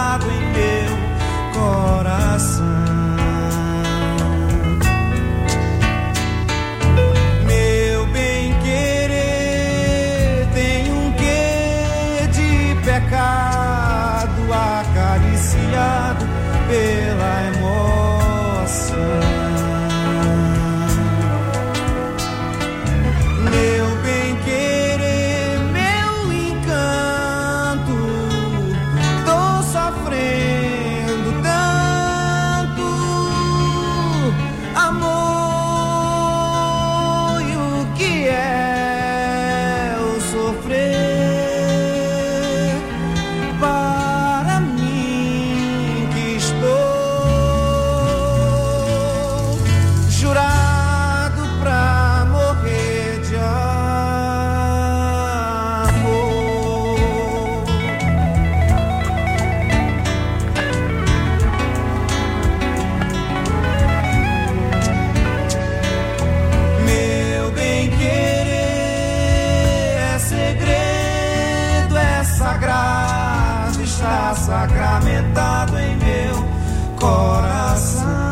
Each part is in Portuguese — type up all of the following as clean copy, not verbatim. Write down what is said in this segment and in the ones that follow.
fragmentado em meu coração. Meu bem-querer tem um quê de pecado acariciado pela emoção. Meu bem-querer, meu encanto, tô sofrendo tanto amor. E o que é o sofrer para mim que estou jurado pra morrer de amor. Meu bem-querer é segredo, é sagrado, está sacramentado em meu coração.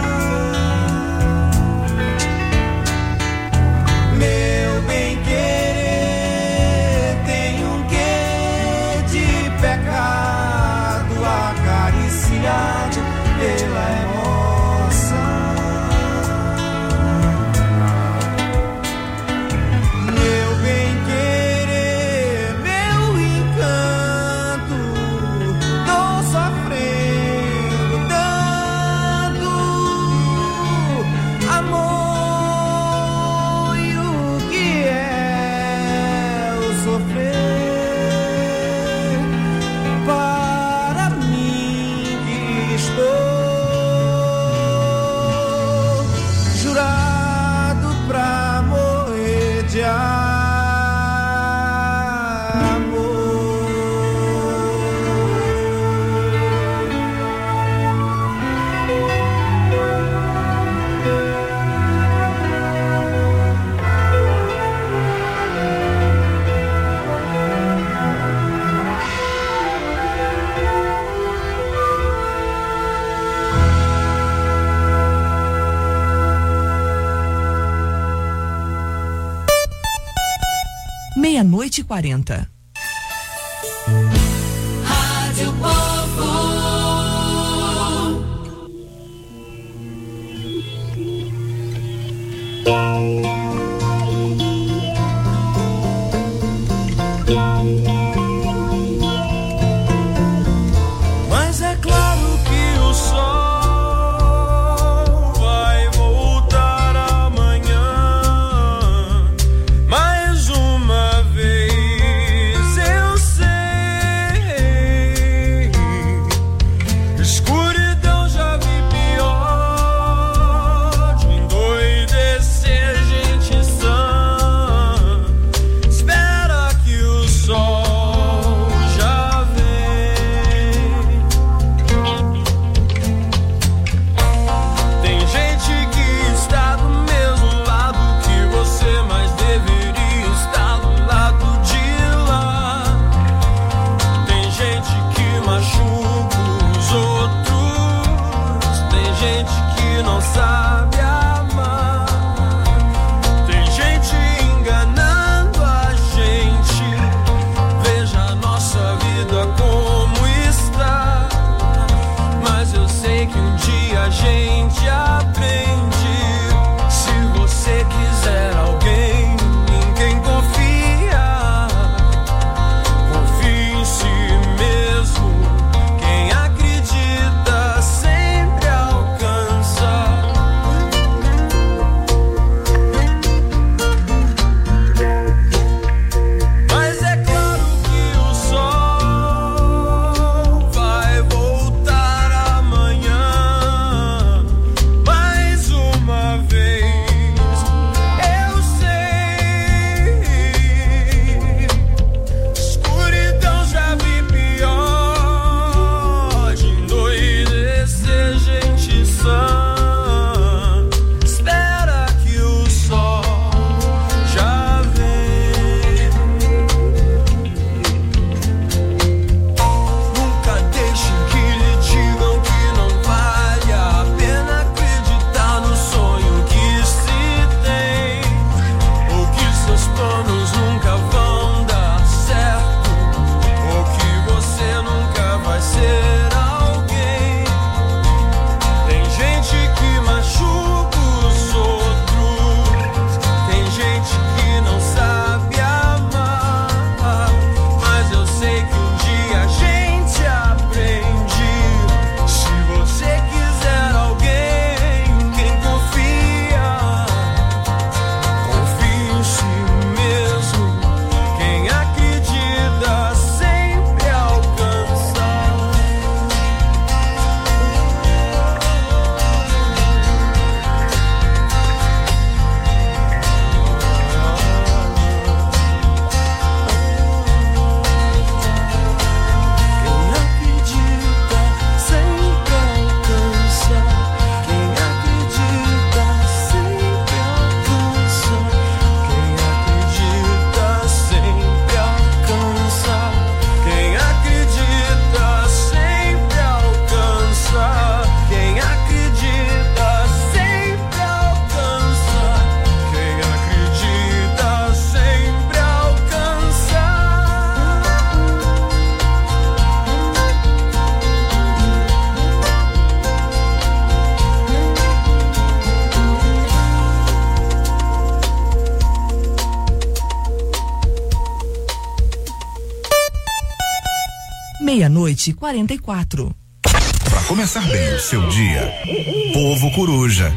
Meu bem-querer tem um quê de pecado acariciado pela emoção. Meu bem-querer, meu encanto, tô sofrendo tanto amor. E o que é o sofrer para mim que estou jurado pra morrer de amor. Meia-noite e 40. Rádio Povo. Mas é claro que o sol vai voltar amanhã. Mais uma vez eu sei, escuridão já vi pior, de endoidecer gente meia-noite e 44. Para começar bem o seu dia, Povo Coruja.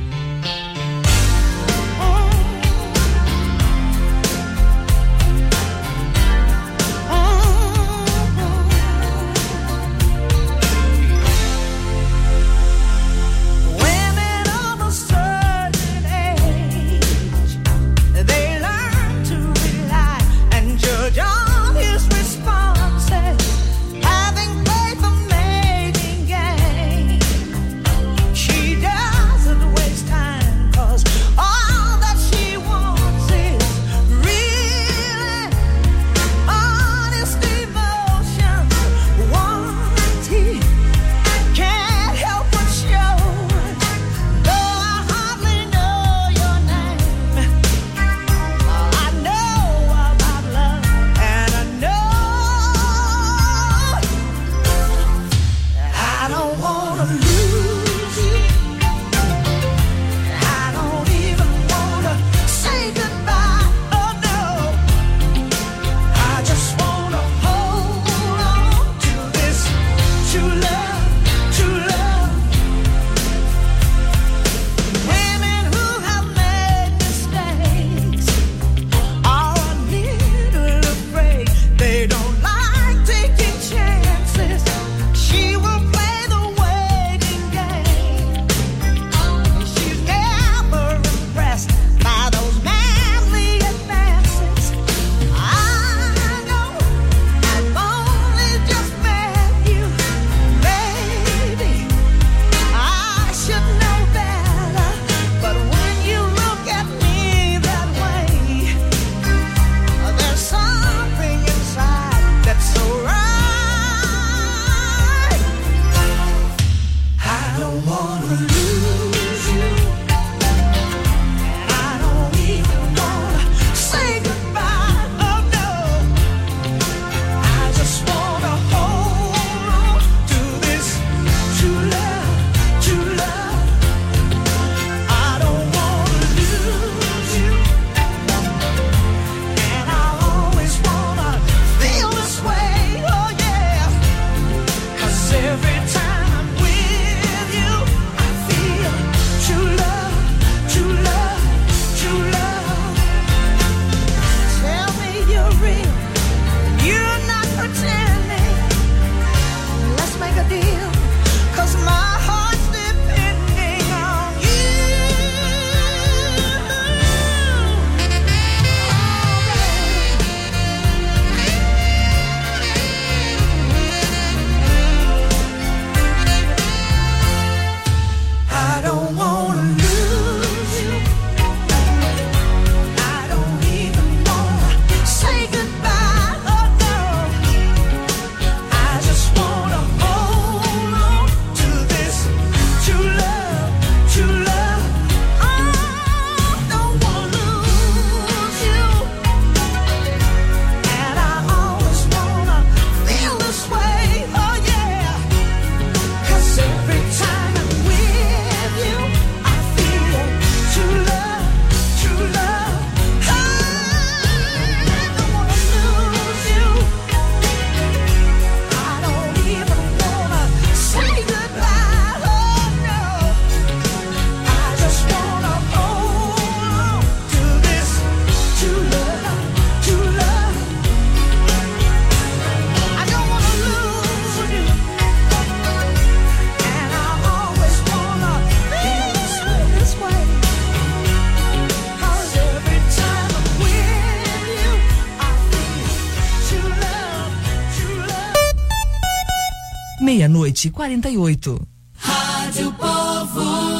Meia-noite e 48. Rádio Povo.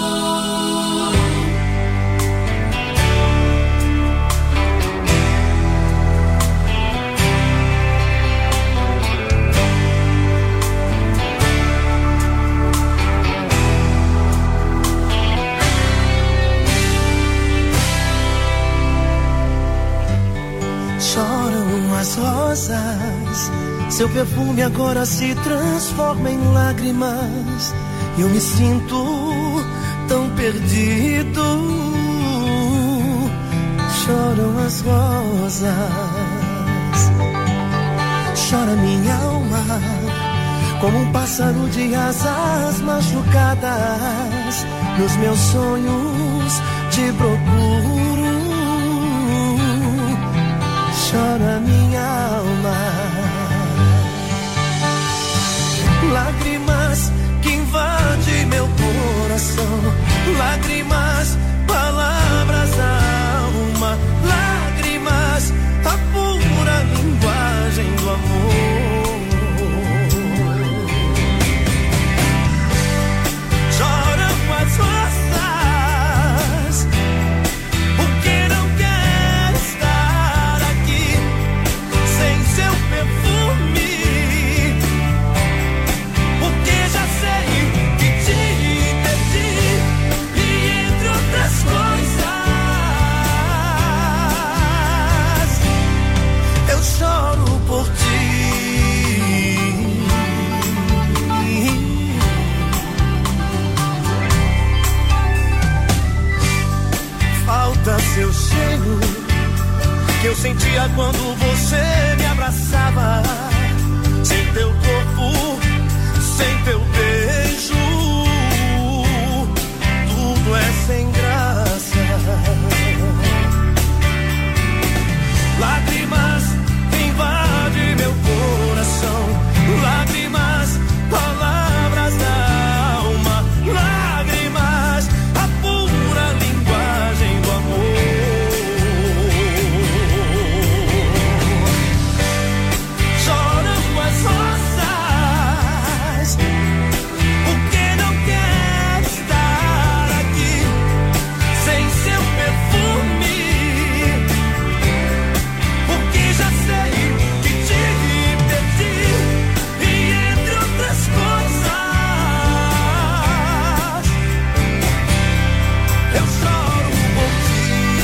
Choram as rosas, seu perfume agora se transforma em lágrimas. Eu me sinto tão perdido. Choram as rosas, chora minha alma como um pássaro de asas machucadas, nos meus sonhos te procuro. Chora minha alma, lágrimas que invadem meu coração, lágrimas, palavras da alma, lágrimas, a pura linguagem do amor. Choram as rosas, porque não quer estar aqui sem seu perfume, porque já sei que te perdi, e entre outras coisas eu choro por ti. Falta seu cheiro que eu sentia quando você me abraçava, sem teu corpo, sem teu beijo, tudo é sem graça. Lágrimas invadem meu coração, lágrimas, palavras da alma, lágrimas, a pura linguagem do amor. Choram as rosas, porque não quer estar aqui sem seu perfume, porque já sei que te perdi, e entre outras coisas eu choro por ti.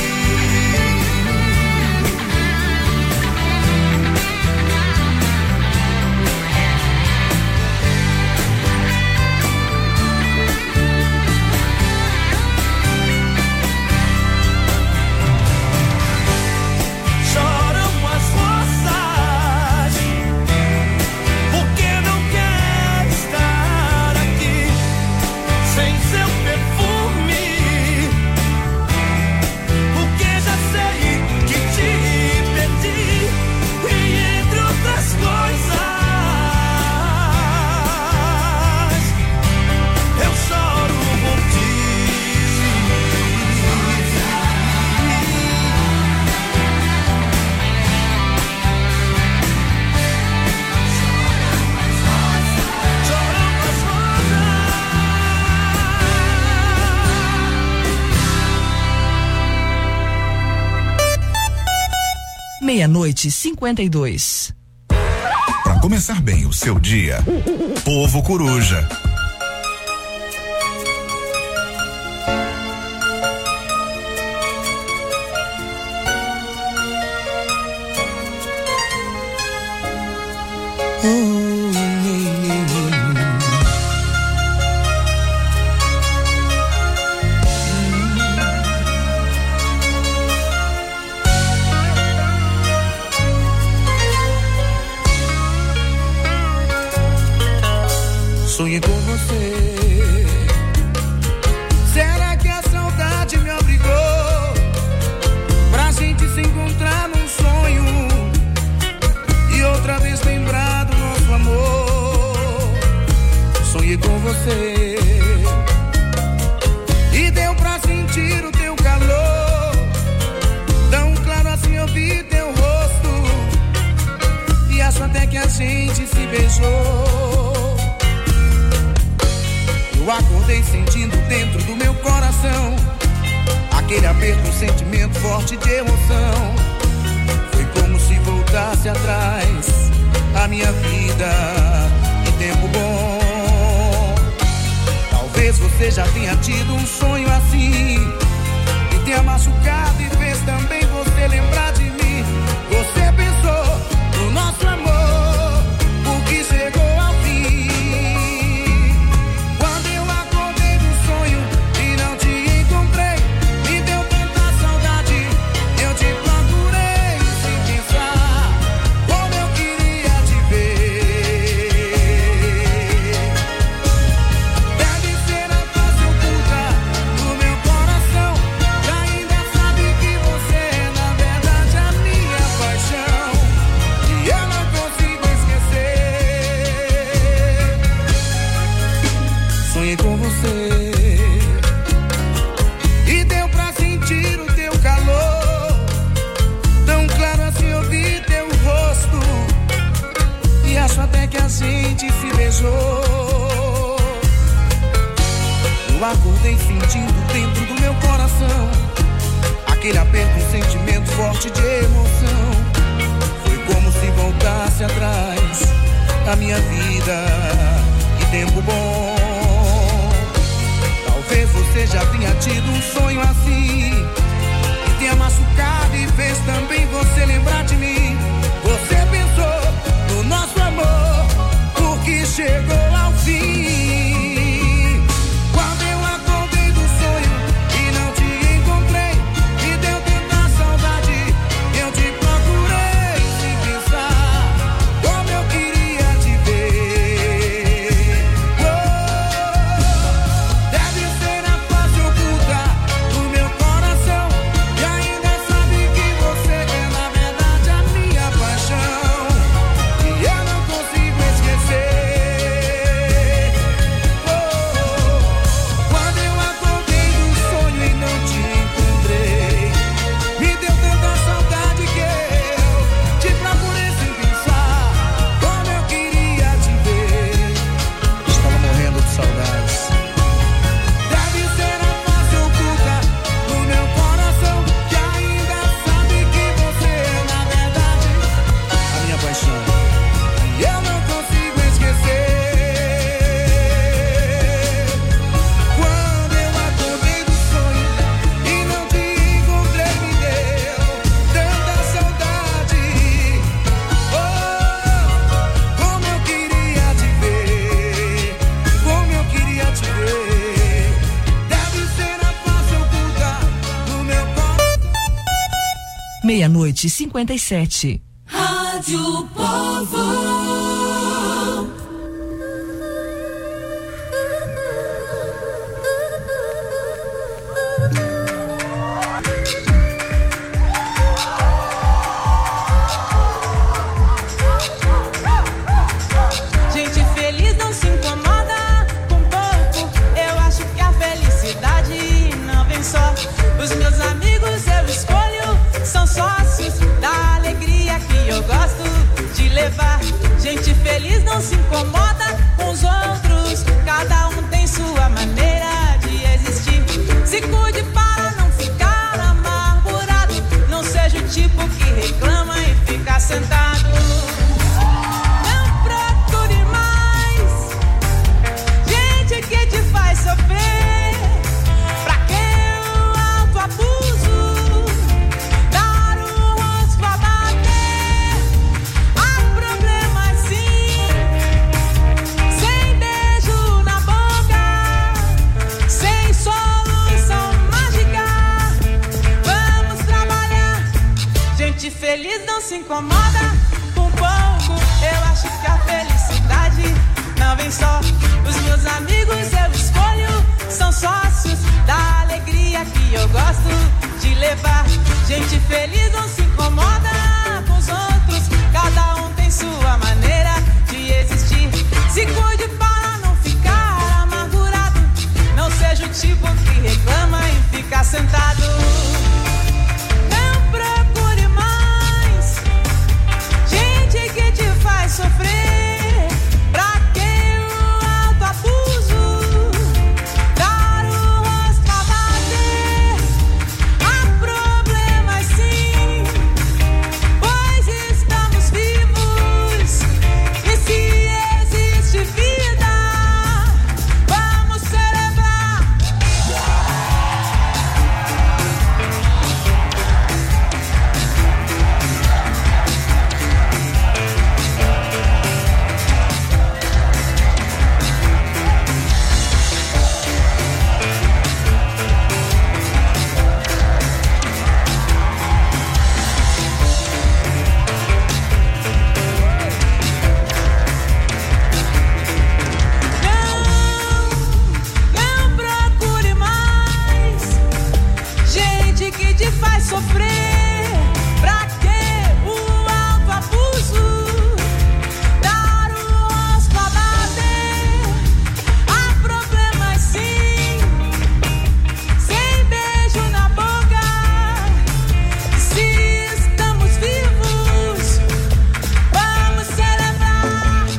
Choram as rosas, porque não quer estar aqui sem seu perfume, porque já sei que te perdi, e entre outras coisas eu choro por ti. Choram as Meia-noite, 52. Para começar bem o seu dia, Povo Coruja. Sonhei com você. Será que a saudade me obrigou pra gente se encontrar num sonho e outra vez lembrar do nosso amor? Sonhei com você e deu pra sentir o teu calor, tão claro assim eu vi teu rosto, e acho até que a gente se beijou. Eu acordei sentindo dentro do meu coração aquele aperto, um sentimento forte de emoção. Foi como se voltasse atrás a minha vida em tempo bom. Talvez você já tenha tido um sonho assim e tenha machucado e fez também você lembrar de mim. Você pensou no nosso amor, o que chegou ao fim. acordei sentindo dentro do meu coração aquele aperto, um sentimento forte de emoção. Foi como se voltasse atrás a minha vida. Que tempo bom. Talvez você já tenha tido um sonho assim, que tenha machucado e fez também você lembrar de mim. Você pensou no nosso amor, porque chegou ao fim. Quando eu acordei do sonho e não te encontrei, me deu tanta saudade, eu te procurei sem pensar como eu queria te ver. Deve ser a face oculta do meu coração, e ainda sabe que você é na verdade a minha paixão, e eu não consigo esquecer. Quando eu acordei do sonho e não te encontrei, me deu tanta saudade que eu te procurei sem pensar como eu queria te ver. Estava morrendo de saudades. Deve ser a face oculta do meu coração, que ainda sabe que você é na verdade a minha paixão, e eu não consigo esquecer. Quando eu acordei do sonho e não te encontrei, me deu tanta saudade. Oh, como eu queria te ver, como eu queria te ver. Deve ser a face oculta do meu coração. 00:57. Rádio Povo. Gente feliz não se incomoda com pouco. Eu acho que a felicidade não vem só. Os meus amigos eu escolho, são sócios da alegria que eu gosto de levar. Gente feliz não se incomoda com os outros, cada um tem sua maneira de existir. Se cuide para não ficar amargurado, não seja o tipo que reclama e fica sentado. Não procure mais gente que te faz sofrer. Pra que o autoabuso? Dar o rosto a bater. Há problema sim, sem beijo na boca, sem solução mágica. Vamos trabalhar. Gente feliz não se incomoda com pouco. Eu acho que a felicidade não vem só. Os meus amigos eu escolho, são sócios da alegria que eu gosto de levar. Gente feliz não se incomoda com os outros, cada um tem sua maneira de existir. Se cuide para não ficar amargurado, não seja o tipo que reclama e fica sentado. Não procure mais gente que te faz sofrer. Pra que o autoabuso? Dar o rosto a bater. Há problemas sim, pois estamos vivos. E se existe vida, vamos celebrar. Não procure mais gente que te faz sofrer. Pra que o autoabuso? Dar o rosto a bater. Há problemas sim, sem beijo na boca. Se estamos vivos, vamos celebrar.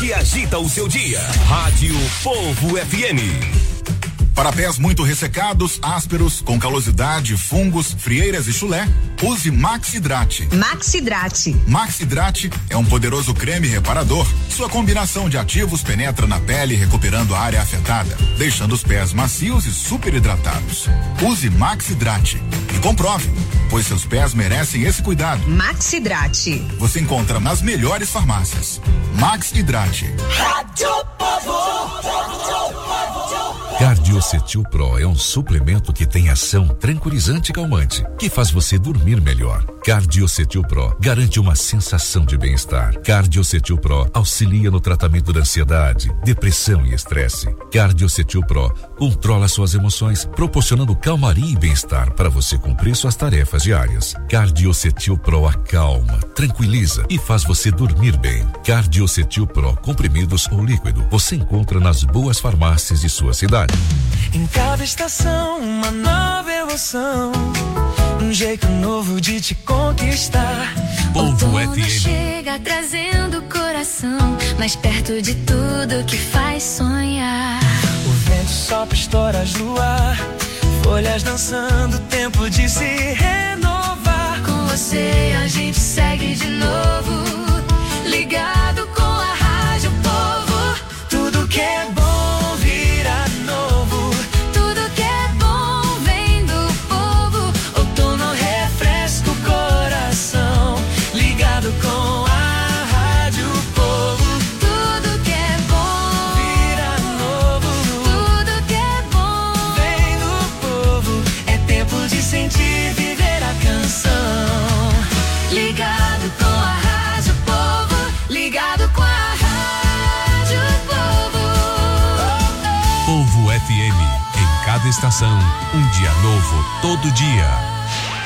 que agita o seu dia. Rádio Povo FM. Para pés muito ressecados, ásperos, com calosidade, fungos, frieiras e chulé, use Maxidrate. Maxidrate. Maxidrate é um poderoso creme reparador. Sua combinação de ativos penetra na pele, recuperando a área afetada, deixando os pés macios e super hidratados. Use Maxidrate e comprove, pois seus pés merecem esse cuidado. Maxidrate. Você encontra nas melhores farmácias. Maxidrate. Rádio Povo. Cardiocetil Pro é um suplemento que tem ação tranquilizante e calmante, que faz você dormir melhor. Cardiocetil Pro garante uma sensação de bem-estar. Cardiocetil Pro auxilia no tratamento da ansiedade, depressão e estresse. Cardiocetil Pro controla suas emoções, proporcionando calmaria e bem-estar para você cumprir suas tarefas diárias. Cardiocetil Pro acalma, tranquiliza e faz você dormir bem. Cardiocetil Pro, comprimidos ou líquido, você encontra nas boas farmácias de sua cidade. Em cada estação, uma nova emoção, um jeito novo de te conquistar. Povo FM chega trazendo o coração mais perto de tudo que faz sonhar. O vento sopra estoras no ar, folhas dançando, tempo de se renovar. Com você a gente segue de novo, ligado com a Rádio Povo. Tudo que é bom vira novo, tudo que é bom vem do povo. Outono refresca o coração, ligado com a Rádio Povo. Tudo que é bom vira novo, tudo que é bom vem do povo. É tempo de sentir, viver a canção. Ligado com a Rádio Povo, ligado com a Rádio Povo. Povo FM, em cada estação, um dia novo, todo dia.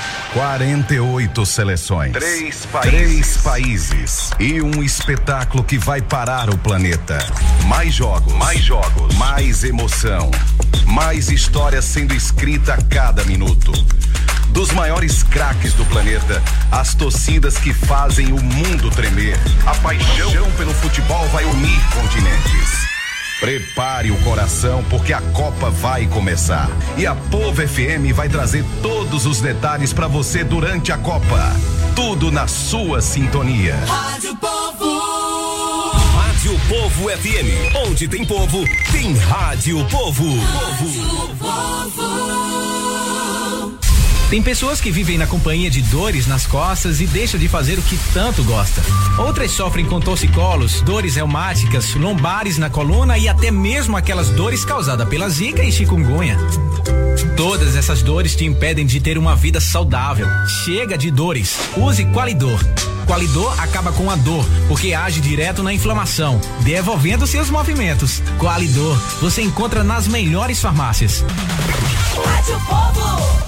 48 seleções, 3 países e um espetáculo que vai parar o planeta. Mais jogos, mais emoção, mais histórias sendo escrita a cada minuto. Dos maiores craques do planeta, as torcidas que fazem o mundo tremer. A paixão pelo futebol vai unir continentes. Prepare o coração, porque a Copa vai começar. E a Povo FM vai trazer todos os detalhes para você durante a Copa. Tudo na sua sintonia. Rádio Povo. Rádio Povo FM. Onde tem povo, tem Rádio Povo. Rádio Povo. Tem pessoas que vivem na companhia de dores nas costas e deixam de fazer o que tanto gosta. Outras sofrem com torcicolos, dores reumáticas, lombares na coluna e até mesmo aquelas dores causadas pela zika e chikungunya. Todas essas dores te impedem de ter uma vida saudável. Chega de dores. Use Qualidor. Qualidor acaba com a dor, porque age direto na inflamação, devolvendo seus movimentos. Qualidor, você encontra nas melhores farmácias. Rádio Povo.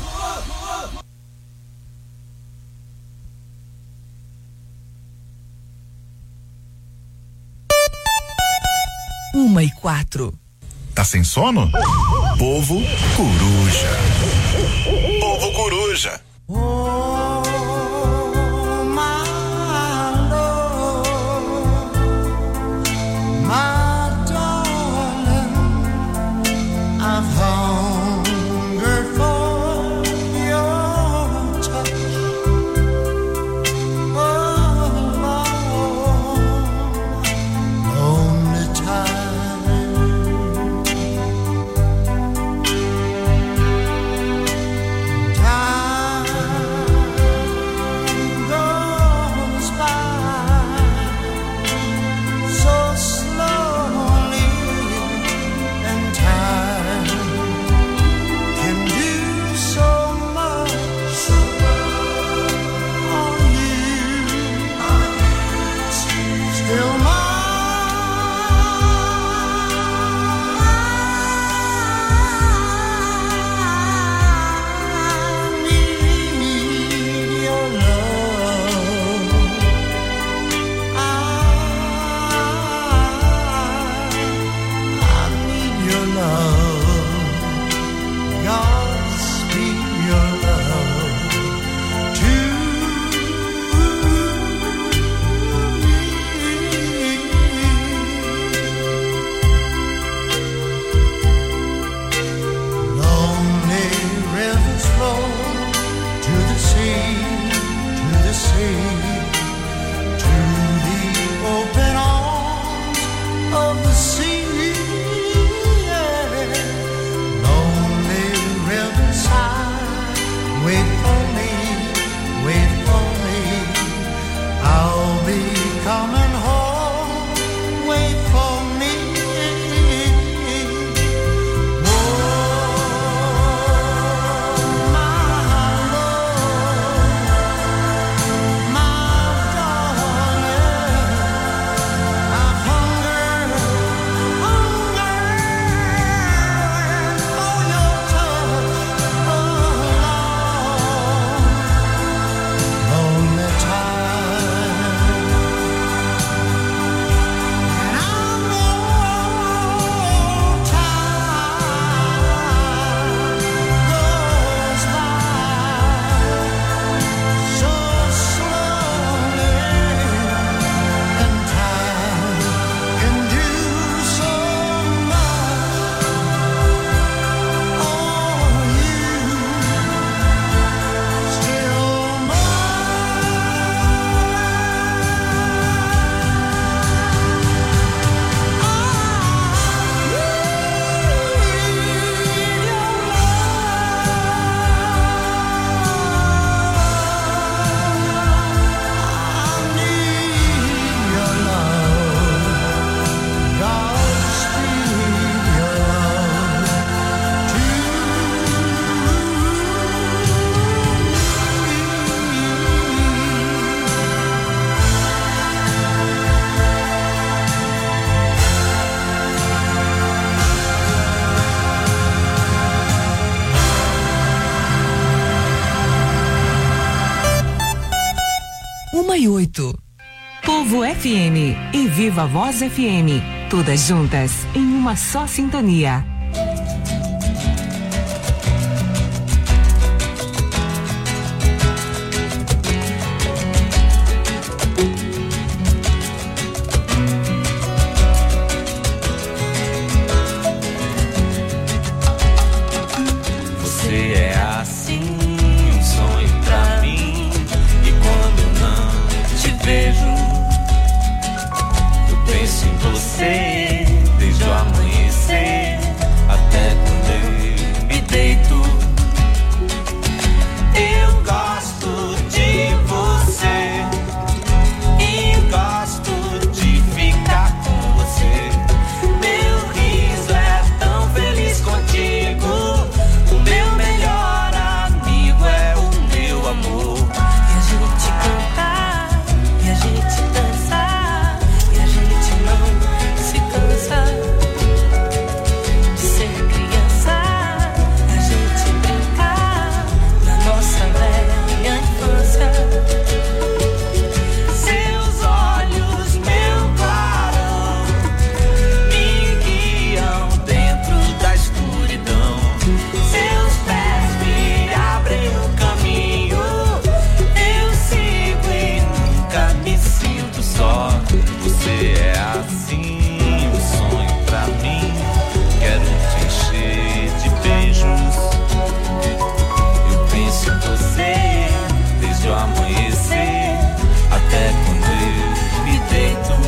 1h04. Tá sem sono? Povo Coruja. Povo Coruja. 1 e 8. Povo FM e Viva Voz FM, todas juntas em uma só sintonia. Você é assim, um sonho pra mim, e quando eu não te vejo, penso em você desde o amanhecer até quando eu me deito. Eu gosto de você e gosto de ficar com você. Meu riso é tão feliz contigo. O meu melhor amigo é o meu amor. E a gente cantar, e a gente dançar, e a gente não se cansa de ser criança. A gente brincar na nossa velha infância. Seus olhos, meu clarão, me guiam dentro da escuridão. Seus pés me abrem o caminho. Eu sigo e nunca me sinto só. Você é assim, um sonho pra mim. Quero te encher de beijos. Eu penso em você desde o amanhecer até quando eu me deito.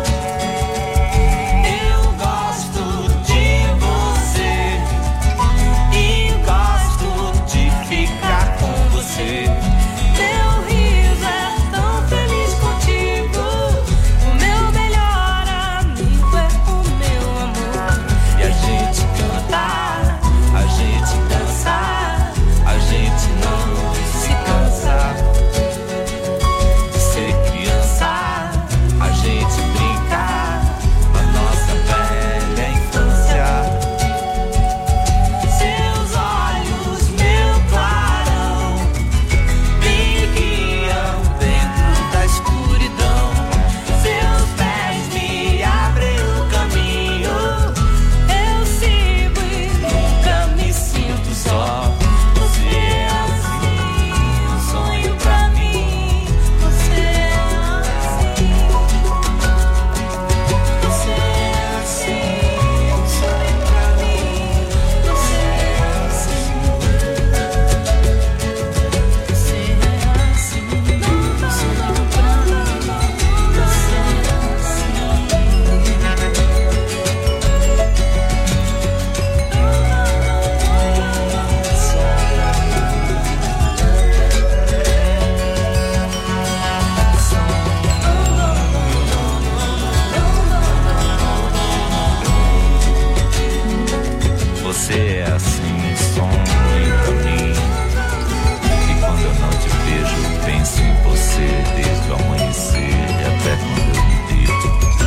Eu gosto de você e gosto de ficar com você. Meu riso é tão feliz contigo. O meu melhor amigo é o meu amor. E a gente cantar, a gente dançar, a gente não se cansa de ser criança. A gente brincar na nossa velha infância. Seus olhos, meu clarão, me guiam dentro da escuridão. Seus pés me abrem o caminho. Eu sigo e Nunca me sinto só. Você é assim, um sonho pra mim. você é assim. Você é assim, um sonho pra mim. Você é assim. Você é assim, um sonho pra mim. Você Você é assim, um sonho pra mim. E quando eu não te vejo, penso em você desde o amanhecer e até quando eu me deito.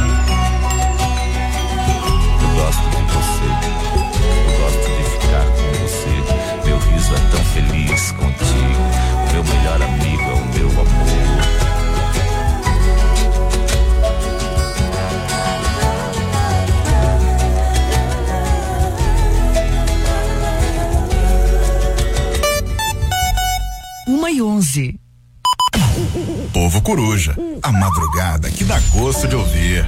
Eu gosto de você, eu gosto de ficar com você. Meu riso é tão feliz contigo. O meu melhor amigo é o meu amor. Uma e 11. Povo Coruja, a madrugada que dá gosto de ouvir.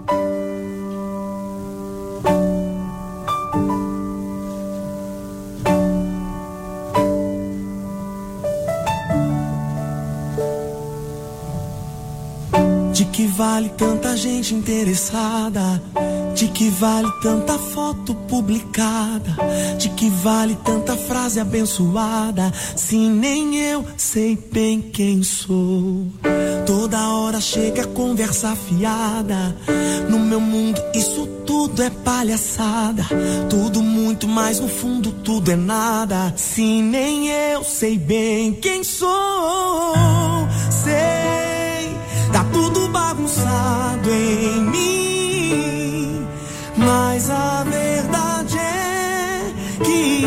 De que vale tanta gente interessada? De que vale tanta foto publicada? De que vale tanta frase abençoada? Se nem eu sei bem quem sou. Toda hora chega a conversa fiada. No meu mundo isso tudo é palhaçada. Tudo muito, mas no fundo tudo é nada. Se nem eu sei bem quem sou. Sei, tá tudo bagunçado em mim, mas a verdade é que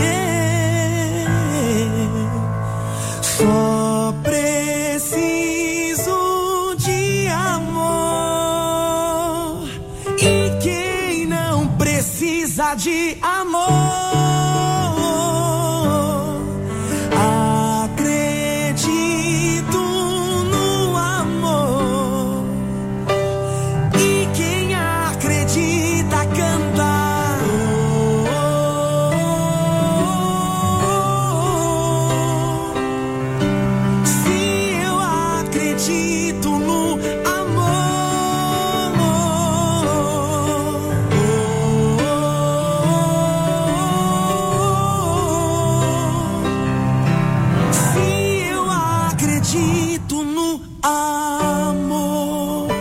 eu só preciso precisa de amor. Acredito no amor. E quem acredita canta. Se eu acredito no acredito no amor.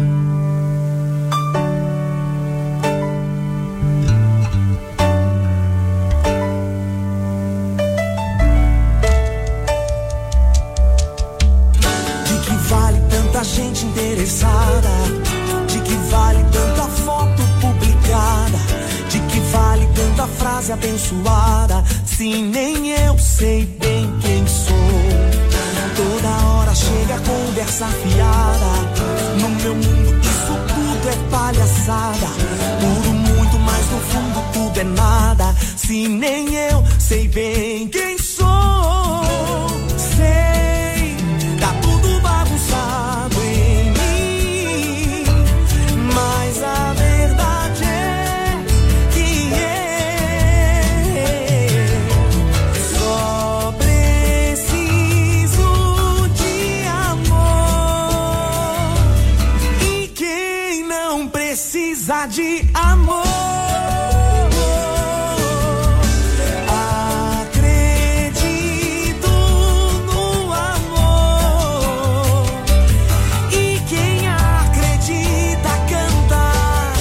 De que vale tanta gente interessada? De que vale tanta foto publicada? De que vale tanta frase abençoada? Se nem eu sei bem quem sou. Toda hora chega a conversa fiada. No meu mundo isso tudo é palhaçada. Tudo muito, mas no fundo tudo é nada. Se nem eu sei bem quem sou. Sei, tá tudo bagunçado em mim, mas a verdade é que só preciso de amor. E quem não precisa de amor? Acredito no amor. E quem acredita canta.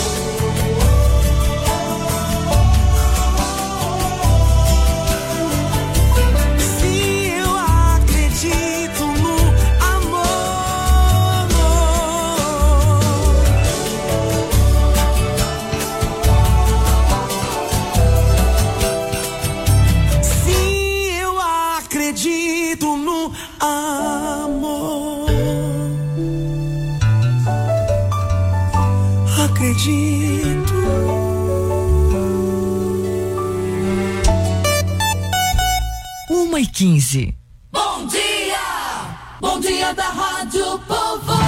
Se eu acredito no amor. Se eu acredito no amor. Acredito. 1h15. Bom dia! Bom dia da Rádio Povo!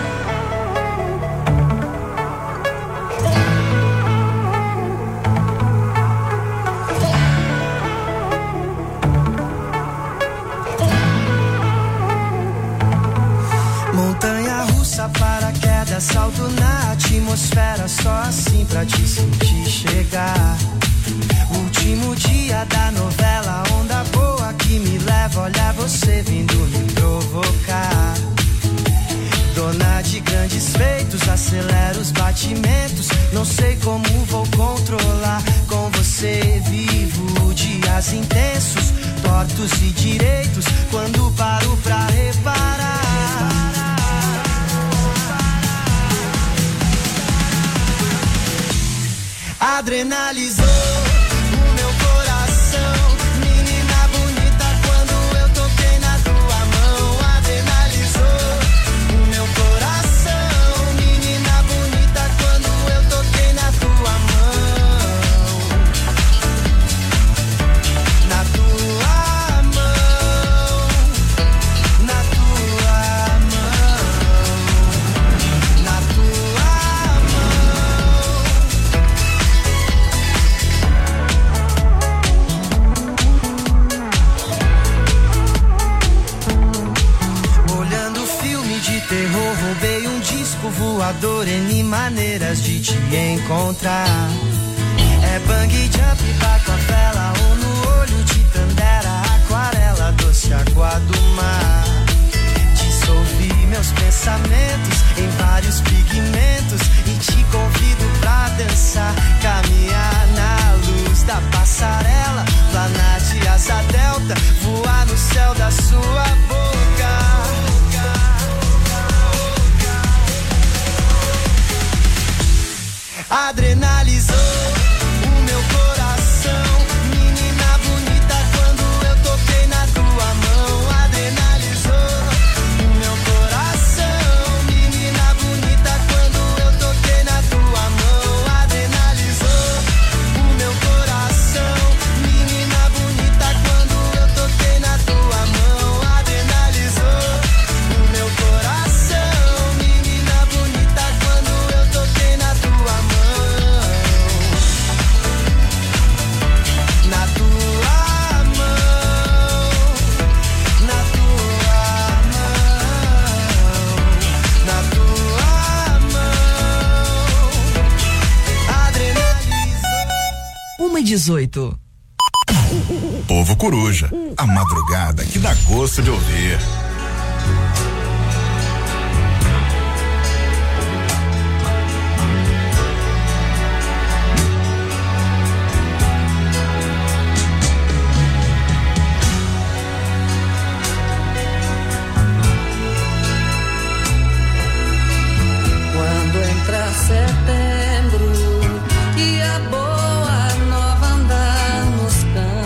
Montanha russa, paraquedas, salto na atmosfera. Só assim pra te sentir chegar. Último dia da novela, onda boa que me leva. Olha você vindo me provocar. Dona de grandes feitos, acelera os batimentos. Não sei como vou controlar. Com você vivo dias intensos, tortos e direitos. Quando paro pra reparar, adrenalizou o meu coração. Menina bonita, quando eu toquei na tua mão. Adrenalizou o meu coração. Menina bonita, quando eu toquei na tua mão. Na tua mão. Na tua mão. Na tua terror, roubei um disco voador, N maneiras de te encontrar. É bang jump, baco a vela, ou no olho de Tandera, aquarela, doce água do mar. Dissolvi meus pensamentos em vários pigmentos e te convido pra dançar, caminhar na luz da passarela, planar de asa delta, voar no céu da sua boca. Adrenalizou o meu coração. Menina bonita, quando eu toquei na tua mão. Adrenalizou o meu coração. Menina bonita, quando eu toquei na tua mão. Adrenalizou 1h18. Povo Coruja, a madrugada que dá gosto de ouvir. Quando entrar setembro e a boa nova andar nos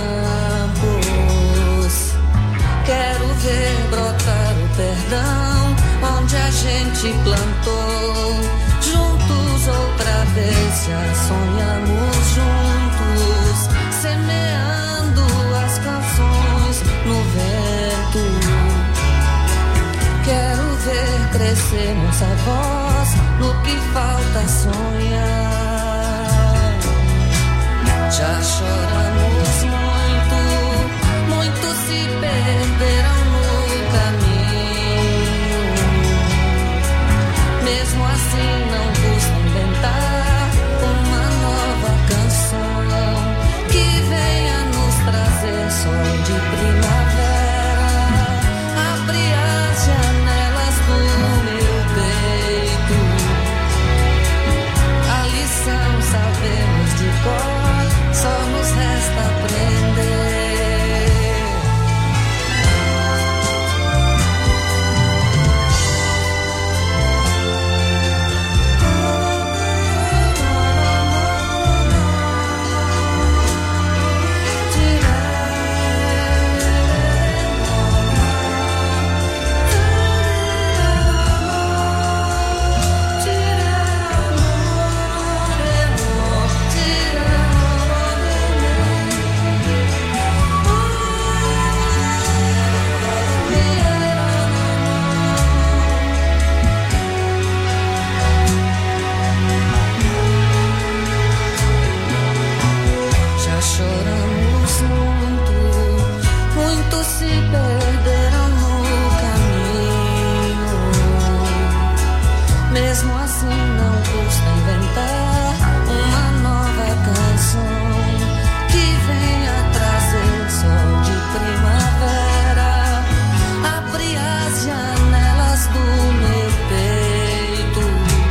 campos, quero ver brotar o perdão onde a gente plantou. Juntos outra vez já sonhamos juntos, semeando as canções no vento. Quero ver crescer nossa voz no que falta sonhar. Já choramos muito, muitos se perderam no caminho. Mesmo assim não custa inventar uma nova canção que venha nos trazer sol de primavera. Abre as janelas do meu peito. A lição sabemos de cor, só nos resta aprender. Já choramos muito, muitos se perderam no caminho. Mesmo assim não custa inventar uma nova canção que venha trazer sol de primavera. Abre as janelas do meu peito.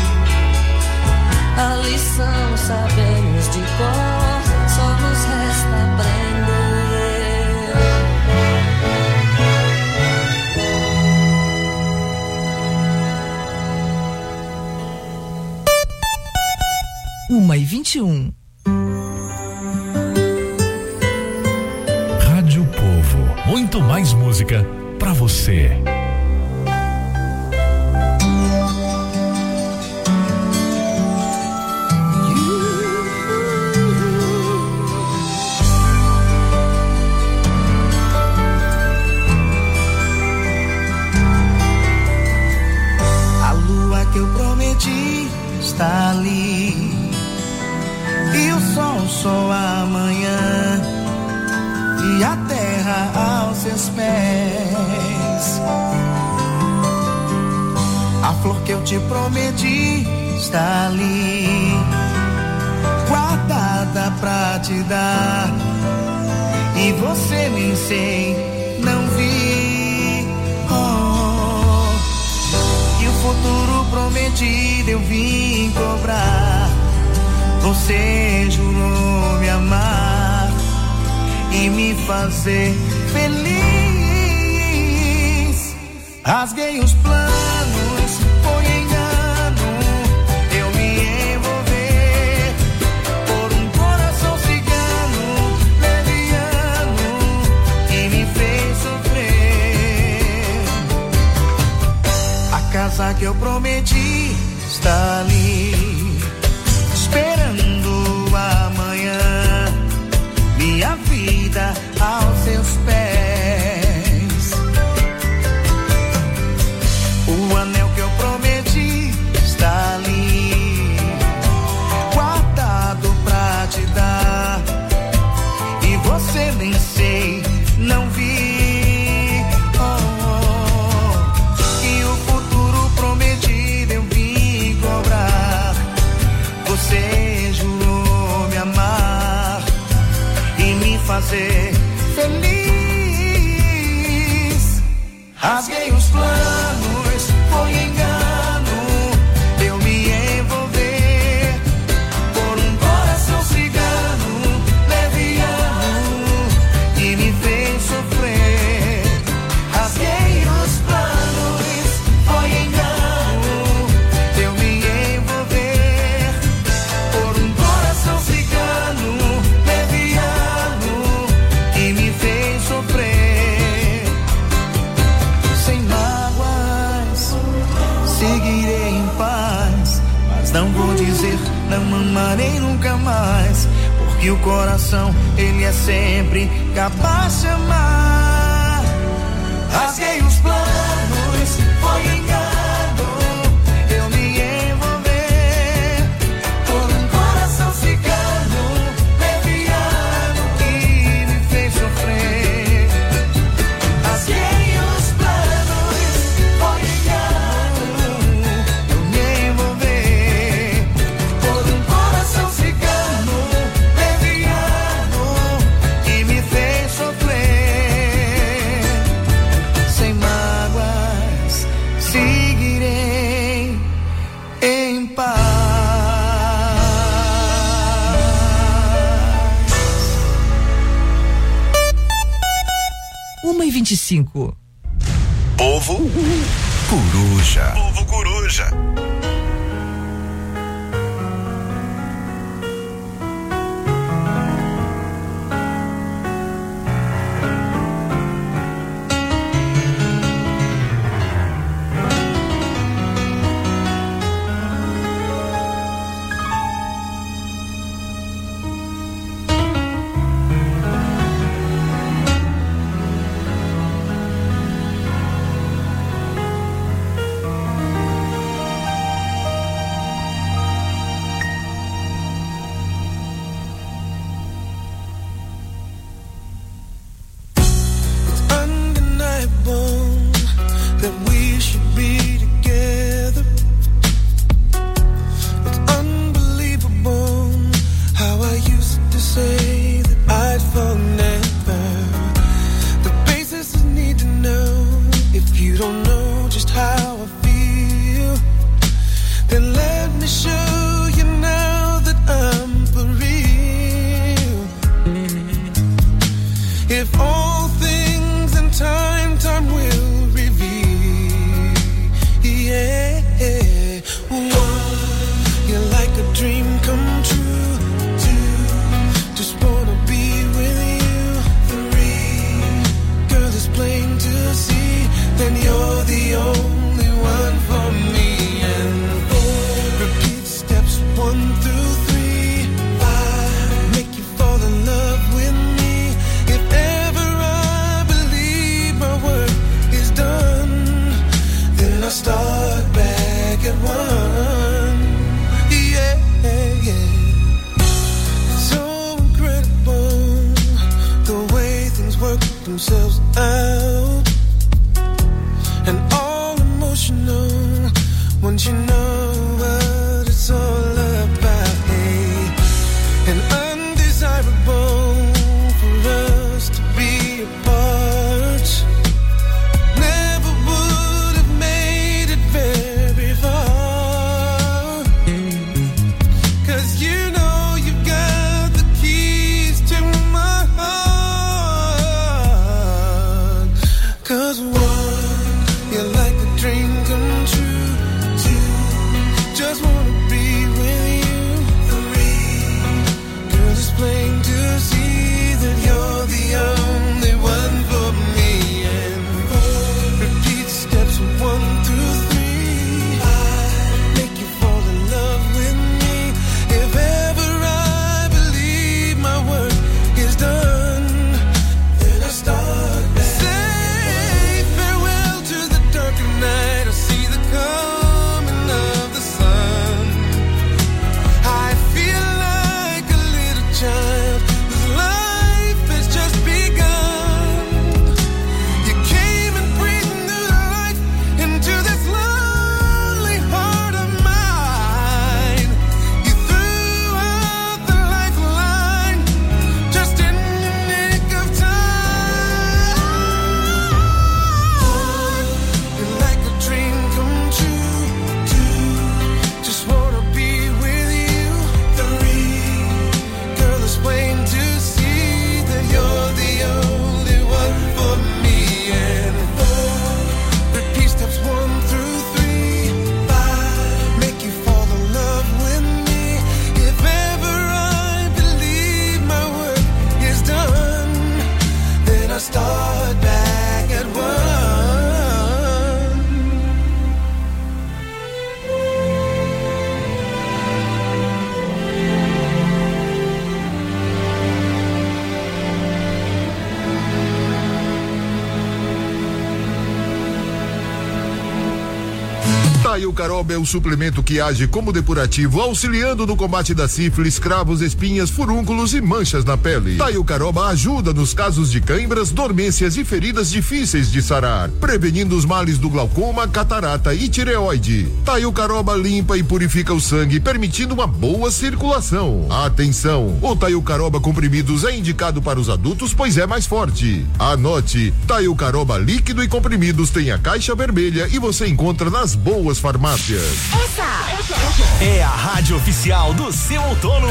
A lição sabemos de cor, só nos resta aprender. 1h21. Rádio Povo, muito mais música pra você. A lua que eu prometi está ali, e o sol amanhã, e a terra aos seus pés. A flor que eu te prometi está ali, guardada pra te dar, e você nem sei, não vi. Oh, e o futuro prometido eu vim cobrar. Você jurou me amar e me fazer feliz. Rasguei os planos, foi engano eu me envolver por um coração cigano, leviano, e me fez sofrer. A casa que eu prometi está ali, esperando amanhã, minha vida aos seus pés. O ser feliz. Rasguei os planos, foi engano, eu me envolver por um coração cigano, leviano, que me fez sofrer. Rasguei os planos, foi engano, eu me envolver por um coração cigano, leviano, que me fez sofrer. Sem mágoas, seguirei em paz, mas não vou dizer não amarei nunca mais, porque o coração ele é sempre capaz de amar. Rasguei os planos, foi engano, eu me envolver por um coração cigano, leviano, que me fez sofrer. Rasguei os planos, foi engano, eu me envolver por um coração cigano, leviano, que me fez sofrer. Sem mágoas, seguirei em paz. 1h25. Povo Coruja. Povo Coruja. Caroba é o suplemento que age como depurativo, auxiliando no combate da sífilis, cravos, espinhas, furúnculos e manchas na pele. Taio Caroba ajuda nos casos de cãibras, dormências e feridas difíceis de sarar, prevenindo os males do glaucoma, catarata e tireoide. Taio Caroba limpa e purifica o sangue, permitindo uma boa circulação. Atenção, o Taio Caroba comprimidos é indicado para os adultos, pois é mais forte. Anote, Taio Caroba líquido e comprimidos tem a caixa vermelha e você encontra nas boas farmácias. Essa é a rádio oficial do seu outono.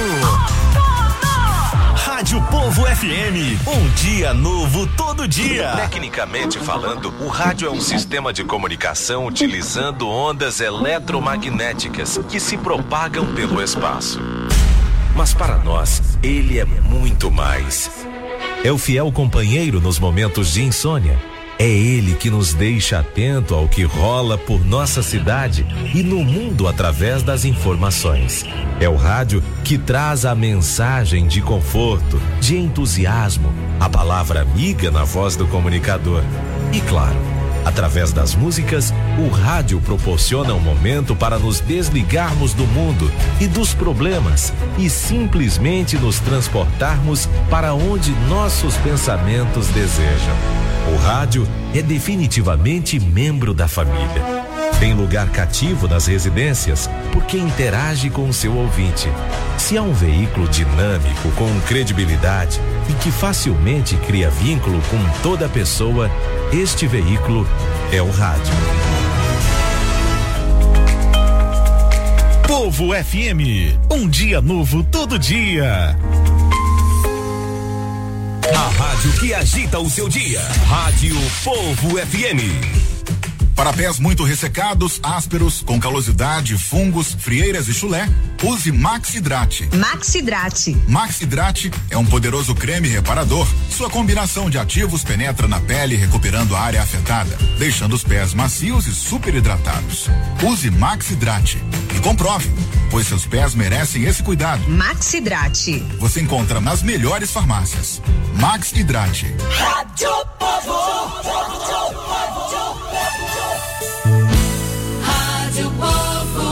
Rádio Povo FM, um dia novo todo dia. Tecnicamente falando, o rádio é um sistema de comunicação utilizando ondas eletromagnéticas que se propagam pelo espaço. Mas para nós, ele é muito mais. É o fiel companheiro nos momentos de insônia. É ele que nos deixa atento ao que rola por nossa cidade e no mundo através das informações. É o rádio que traz a mensagem de conforto, de entusiasmo, a palavra amiga na voz do comunicador. E claro, através das músicas, o rádio proporciona um momento para nos desligarmos do mundo e dos problemas e simplesmente nos transportarmos para onde nossos pensamentos desejam. O rádio é definitivamente membro da família. Tem lugar cativo nas residências porque interage com o seu ouvinte. Se há um veículo dinâmico, com credibilidade e que facilmente cria vínculo com toda pessoa, este veículo é o rádio. Povo FM, um dia novo todo dia. A rádio que agita o seu dia. Rádio Povo FM. Para pés muito ressecados, ásperos, com calosidade, fungos, frieiras e chulé, use Maxidrate. Maxidrate. Maxidrate é um poderoso creme reparador. Sua combinação de ativos penetra na pele, recuperando a área afetada, deixando os pés macios e super hidratados. Use Maxidrate e comprove, pois seus pés merecem esse cuidado. Maxidrate. Você encontra nas melhores farmácias. Maxidrate. Rádio Povo. Rádio Povo.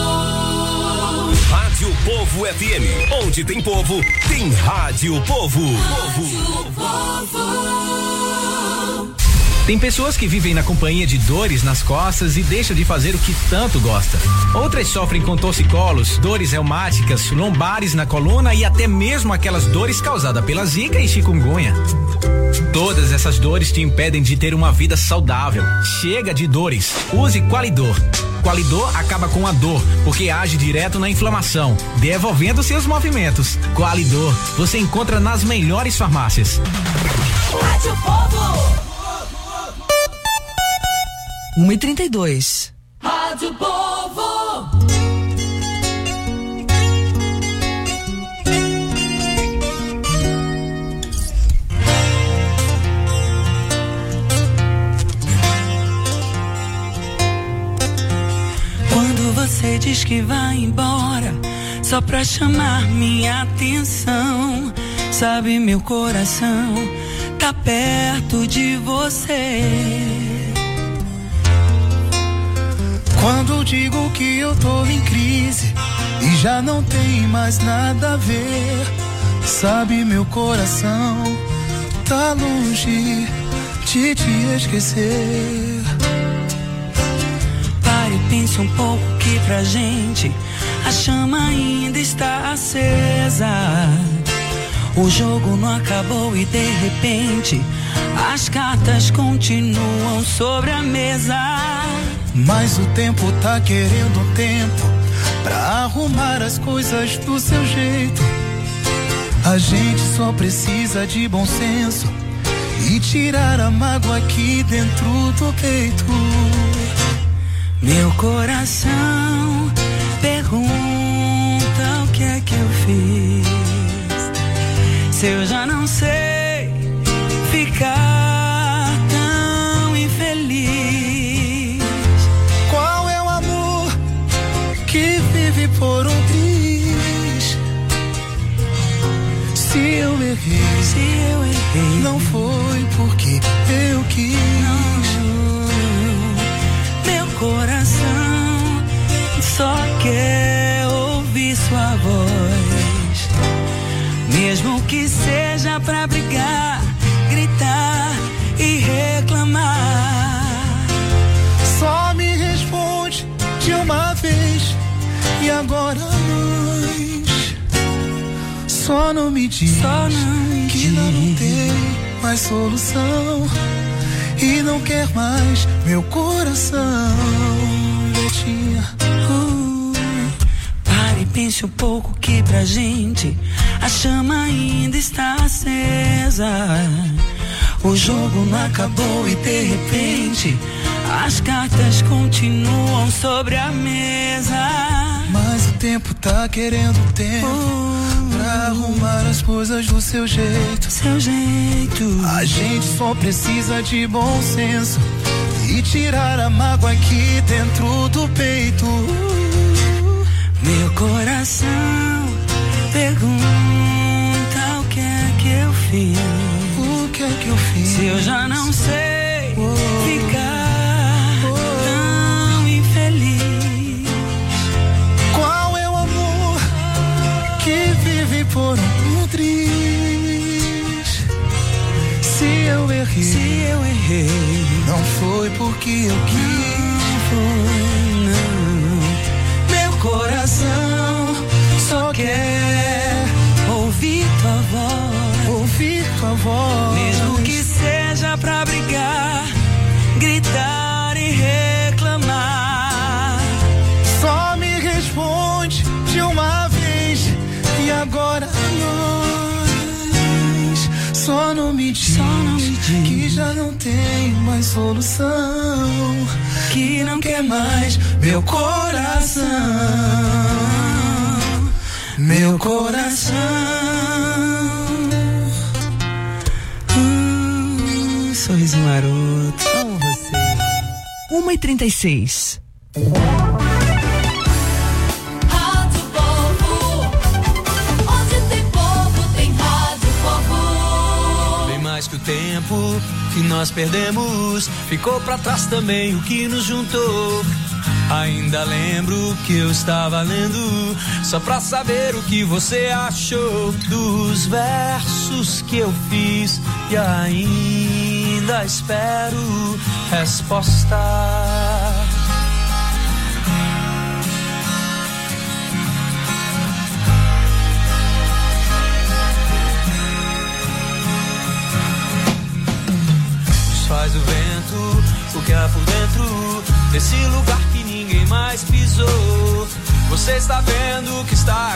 Rádio Povo FM. Onde tem povo, tem Rádio Povo. Rádio Povo. Tem pessoas que vivem na companhia de dores nas costas e deixam de fazer o que tanto gosta. Outras sofrem com torcicolos, dores reumáticas, lombares na coluna e até mesmo aquelas dores causadas pela zika e chikungunya. Todas essas dores te impedem de ter uma vida saudável. Chega de dores. Use Qualidor. Qualidor acaba com a dor, porque age direto na inflamação, devolvendo seus movimentos. Qualidor, você encontra nas melhores farmácias. Rádio Povo. 1h32. Rádio Povo. Quando você diz que vai embora, só pra chamar minha atenção, sabe, meu coração tá perto de você. Quando digo que eu tô em crise e já não tem mais nada a ver, sabe, meu coração tá longe de te esquecer. Pare e pense um pouco que pra gente a chama ainda está acesa. O jogo não acabou e de repente as cartas continuam sobre a mesa. Mas o tempo tá querendo um tempo pra arrumar as coisas do seu jeito. A gente só precisa de bom senso e tirar a mágoa aqui dentro do peito. Meu coração pergunta o que é que eu fiz, se eu já não sei ficar tão infeliz. Qual é o amor que vive por um triz? Se eu errei, não foi porque eu quis. Meu coração só quer ouvir sua voz, mesmo que seja pra brigar, gritar e reclamar. Só me responde de uma vez e agora mais. Só não me diz que não tem mais solução e não quer mais meu coração. Betinha, pare e pense um pouco que pra gente a chama ainda está acesa. O jogo não acabou e de repente as cartas continuam sobre a mesa. Mas o tempo tá querendo tempo pra arrumar as coisas do seu jeito. A gente só precisa de bom senso e tirar a mágoa aqui dentro do peito. Meu coração pergunta o que é que eu fiz. O que é que eu fiz? Se eu já não sei ficar tão infeliz. Qual é o amor que vive por um triz? Se eu errei, não foi porque eu quis, não. Meu coração só quer ouvir tua voz, mesmo que seja pra brigar, gritar e reclamar. Só me responde de uma vez e agora nós. Só não me diz que já não tem mais solução, que não quer mais meu coração. Meu coração. Sorriso maroto. Amo você. 1h36. Rádio Povo. Onde tem povo, tem Rádio Povo. Bem mais que o tempo que nós perdemos, ficou pra trás também o que nos juntou. Ainda lembro que eu estava lendo só pra saber o que você achou dos versos que eu fiz e ainda espero resposta. Faz o vento, o que há por dentro desse lugar que ninguém mais pisou. Você está vendo que está